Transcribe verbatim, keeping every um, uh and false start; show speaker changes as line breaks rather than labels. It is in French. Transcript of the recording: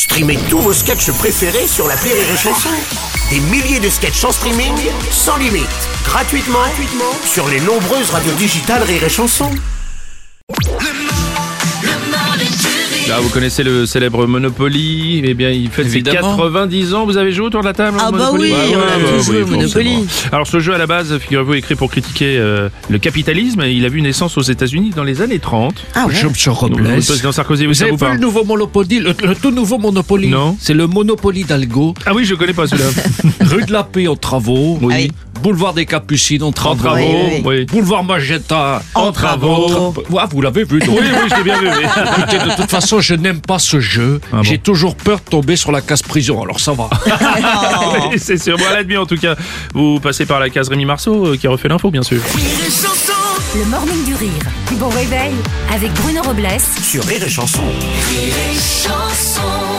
Streamez tous vos sketchs préférés sur l'appli Rire et Chanson. Des milliers de sketchs en streaming, sans limite, gratuitement, gratuitement sur les nombreuses radios digitales Rire et Chanson.
Là, vous connaissez le célèbre Monopoly. Eh bien, il fête ses quatre-vingt-dix ans. Vous avez joué autour de la table
Ah
au
bah
Monopoly?
oui,
Ouais,
on
ouais,
a
ouais,
tous joué
oui,
au Monopoly.
forcément. Alors, ce jeu, à la base, figurez-vous, écrit pour critiquer euh, le capitalisme. Il a vu naissance aux États-Unis dans les années trente.
Ah ouais.
Je me suis Robles.
Le président Sarkozy, vous
Vous
savez
avez
ou pas?
vu le nouveau Monopoly, le, le tout nouveau Monopoly?
Non.
C'est le Monopoly d'Algo.
Ah oui, je connais pas celui-là.
Rue de la Paix en travaux.
Oui.
Ah oui.
Boulevard des Capucines en travaux.
En travaux,
Oui, oui,
oui.
Boulevard Magenta
En travaux.
Ah, vous l'avez vu, donc.
Oui, oui, je l'ai bien vu. oui.
Écoutez, de toute façon, je n'aime pas ce jeu.
Ah bon.
J'ai toujours peur de tomber sur la case prison, alors ça va.
Oui, c'est sûr. Bon, à l'admis, en tout cas, vous passez par la case Rémi Marceau, euh, qui refait l'info, bien sûr.
Le morning du rire. Bon réveil avec Bruno Robles
Sur Rire et Chanson.
et Chanson.